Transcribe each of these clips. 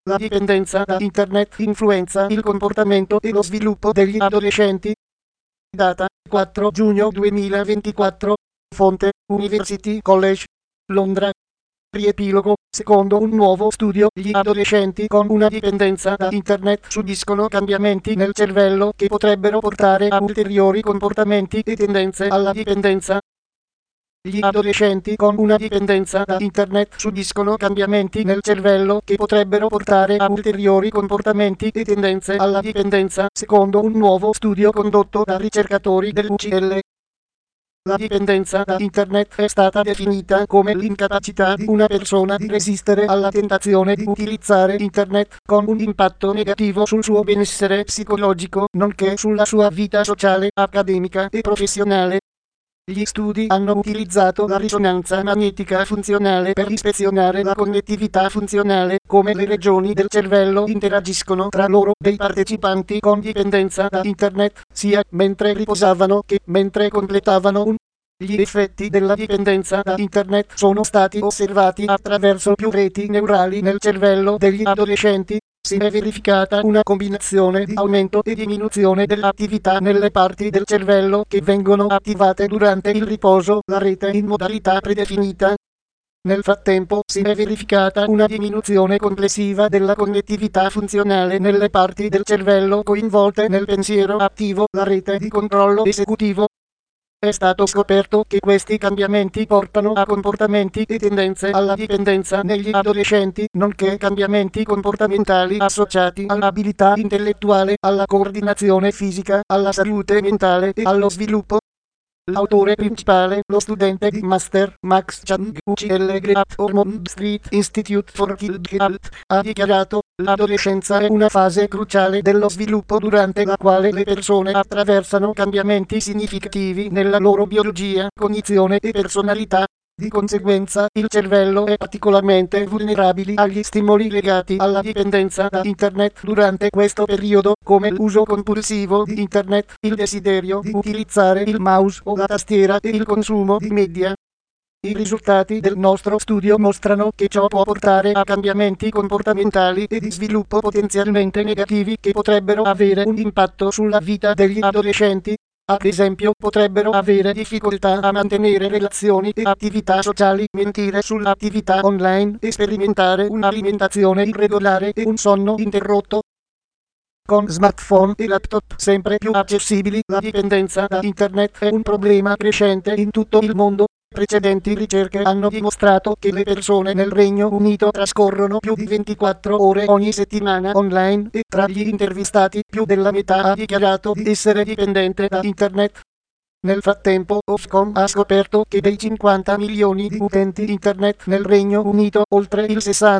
La dipendenza da Internet influenza il comportamento e lo sviluppo degli adolescenti. Data 4 giugno 2024. Fonte University College, Londra. Riepilogo. Secondo un nuovo studio, gli adolescenti con una dipendenza da Internet subiscono cambiamenti nel cervello che potrebbero portare a ulteriori comportamenti e tendenze alla dipendenza. Gli adolescenti con una dipendenza da Internet subiscono cambiamenti nel cervello che potrebbero portare a ulteriori comportamenti e tendenze alla dipendenza, secondo un nuovo studio condotto da ricercatori dell'UCL. La dipendenza da Internet è stata definita come l'incapacità di una persona di resistere alla tentazione di utilizzare Internet, con un impatto negativo sul suo benessere psicologico, nonché sulla sua vita sociale, accademica e professionale. Gli studi hanno utilizzato la risonanza magnetica funzionale per ispezionare la connettività funzionale, come le regioni del cervello interagiscono tra loro dei partecipanti con dipendenza da Internet, sia mentre riposavano che mentre completavano un. Gli effetti della dipendenza da Internet sono stati osservati attraverso più reti neurali nel cervello degli adolescenti. Si è verificata una combinazione di aumento e diminuzione dell'attività nelle parti del cervello che vengono attivate durante il riposo, la rete in modalità predefinita. Nel frattempo si è verificata una diminuzione complessiva della connettività funzionale nelle parti del cervello coinvolte nel pensiero attivo, la rete di controllo esecutivo. È stato scoperto che questi cambiamenti portano a comportamenti e tendenze alla dipendenza negli adolescenti, nonché cambiamenti comportamentali associati all'abilità intellettuale, alla coordinazione fisica, alla salute mentale e allo sviluppo. L'autore principale, lo studente di Master, Max Chang, UCL at Ormond Street Institute for Child Health, ha dichiarato: l'adolescenza è una fase cruciale dello sviluppo durante la quale le persone attraversano cambiamenti significativi nella loro biologia, cognizione e personalità. Di conseguenza, il cervello è particolarmente vulnerabile agli stimoli legati alla dipendenza da Internet durante questo periodo, come l'uso compulsivo di Internet, il desiderio di utilizzare il mouse o la tastiera e il consumo di media. I risultati del nostro studio mostrano che ciò può portare a cambiamenti comportamentali e di sviluppo potenzialmente negativi che potrebbero avere un impatto sulla vita degli adolescenti. Ad esempio, potrebbero avere difficoltà a mantenere relazioni e attività sociali, mentire sull'attività online e sperimentare un'alimentazione irregolare e un sonno interrotto. Con smartphone e laptop sempre più accessibili, la dipendenza da Internet è un problema crescente in tutto il mondo. Precedenti ricerche hanno dimostrato che le persone nel Regno Unito trascorrono più di 24 ore ogni settimana online e tra gli intervistati più della metà ha dichiarato di essere dipendente da Internet. Nel frattempo, Ofcom ha scoperto che dei 50 milioni di utenti Internet nel Regno Unito, oltre il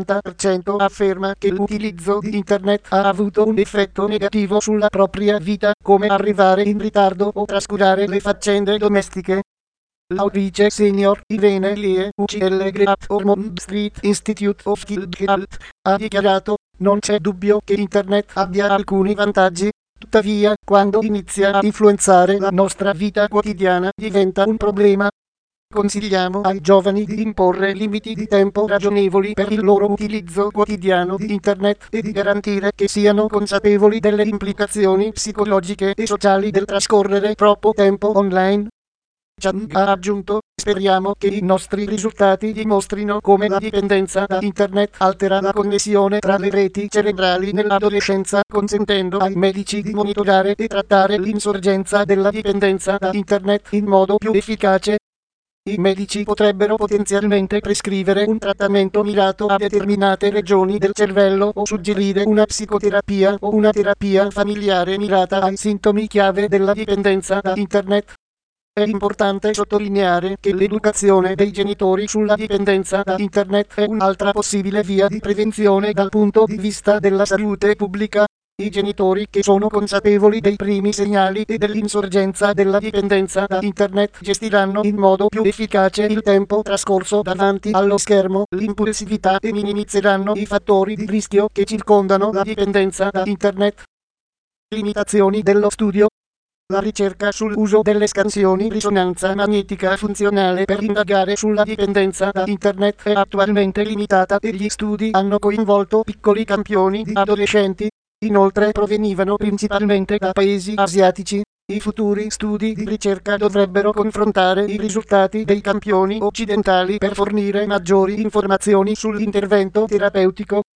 60% afferma che l'utilizzo di Internet ha avuto un effetto negativo sulla propria vita, come arrivare in ritardo o trascurare le faccende domestiche. L'autrice senior Irene Lee, UCL at Ormond Street Institute of Child Health, ha dichiarato: non c'è dubbio che Internet abbia alcuni vantaggi. Tuttavia, quando inizia a influenzare la nostra vita quotidiana, diventa un problema. Consigliamo ai giovani di imporre limiti di tempo ragionevoli per il loro utilizzo quotidiano di Internet e di garantire che siano consapevoli delle implicazioni psicologiche e sociali del trascorrere troppo tempo online. Chang ha aggiunto: speriamo che i nostri risultati dimostrino come la dipendenza da Internet altera la connessione tra le reti cerebrali nell'adolescenza, consentendo ai medici di monitorare e trattare l'insorgenza della dipendenza da Internet in modo più efficace. I medici potrebbero potenzialmente prescrivere un trattamento mirato a determinate regioni del cervello o suggerire una psicoterapia o una terapia familiare mirata ai sintomi chiave della dipendenza da Internet. È importante sottolineare che l'educazione dei genitori sulla dipendenza da Internet è un'altra possibile via di prevenzione dal punto di vista della salute pubblica. I genitori che sono consapevoli dei primi segnali e dell'insorgenza della dipendenza da Internet gestiranno in modo più efficace il tempo trascorso davanti allo schermo, l'impulsività e minimizzeranno i fattori di rischio che circondano la dipendenza da Internet. Limitazioni dello studio. La ricerca sull'uso delle scansioni risonanza magnetica funzionale per indagare sulla dipendenza da Internet è attualmente limitata e gli studi hanno coinvolto piccoli campioni di adolescenti. Inoltre provenivano principalmente da paesi asiatici. I futuri studi di ricerca dovrebbero confrontare i risultati dei campioni occidentali per fornire maggiori informazioni sull'intervento terapeutico.